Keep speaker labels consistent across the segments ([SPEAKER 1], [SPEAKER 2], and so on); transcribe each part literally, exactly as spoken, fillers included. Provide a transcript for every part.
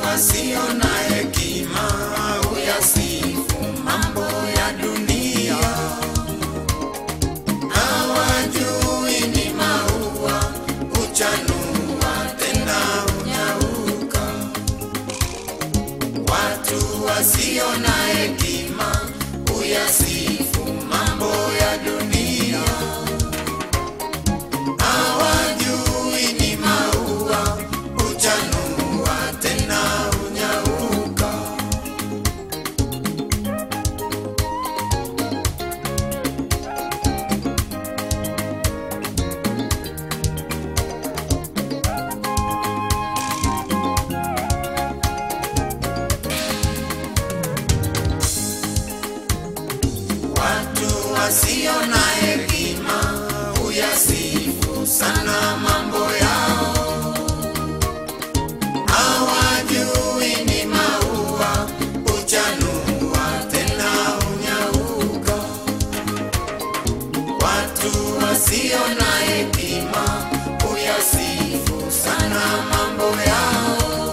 [SPEAKER 1] wasio na hekima huyasifu mambo ya dunia. Hawajui ni maua huchanua tena hunyauka. Watu wasio na hekima huyasifu mambo ya dunia. Hawajui ni maua huchanua tena hunyauka. Watu wasio na hekima huyasifu sana mambo yao. Hawajui ni maua huchanua tena hunyauka. Watu wasio na hekima huyasifu sana mambo yao.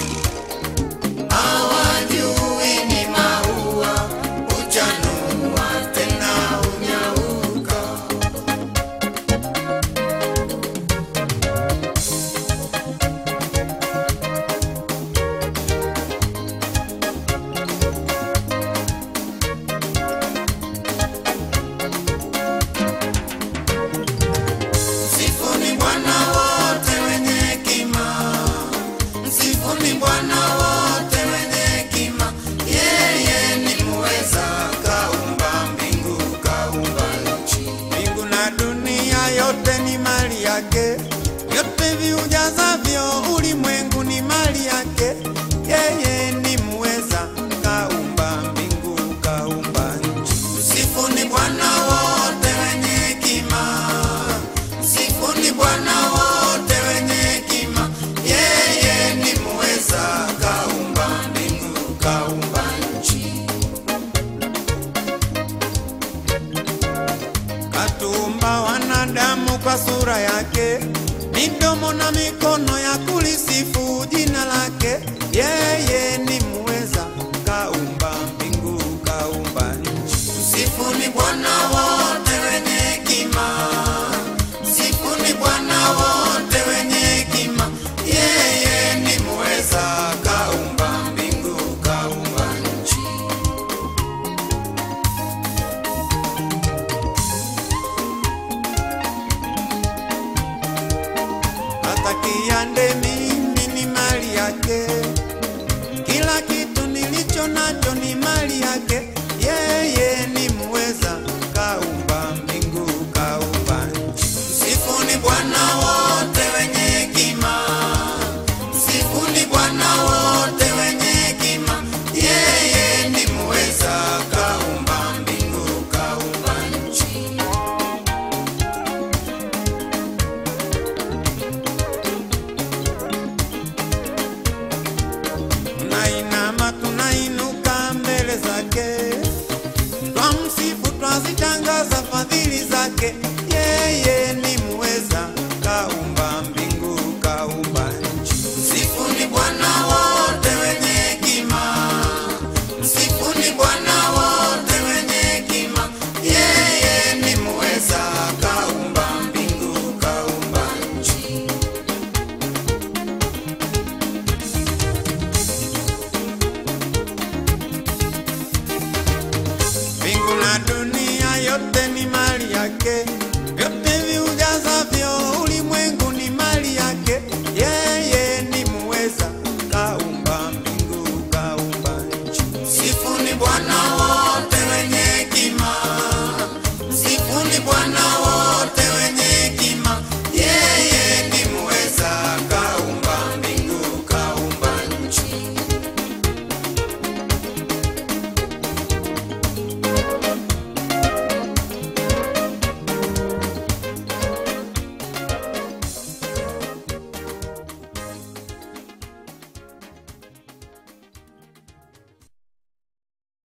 [SPEAKER 1] Hawajui ni maua huchanua tena hunyauka. Msifuni Bwana wote wenye hekima. Msifuni Bwana wote wenye hekima. Yeye ni muweza, kaumba mbingu, kaumba nchi. Mbingu na dunia yote ni mali yake. Yote viujazavyo ulimwengu ni mali yake. Yeye ni muweza, kaumba mbingu, kaumba nchi. Msifuni Bwana wote wenye hekima. Msifuni Bwana wote wenye hekima. Yeye ni muweza, kaumba mbingu, kaumba nchi. Katuumba wanadamu kwa sura yake, midomo na mikono ya kulisifu jina lake. Yeye ni muweza, kaumba mbingu, kaumba nchi. Msifuni Bwana wote wenye hekima. Msifuni Bwana wote wenye hekima. Yeye ni muweza, kaumba mbingu, kaumba nchi. Atakia mimi ni mali yake. Kila kitu nilicho nacho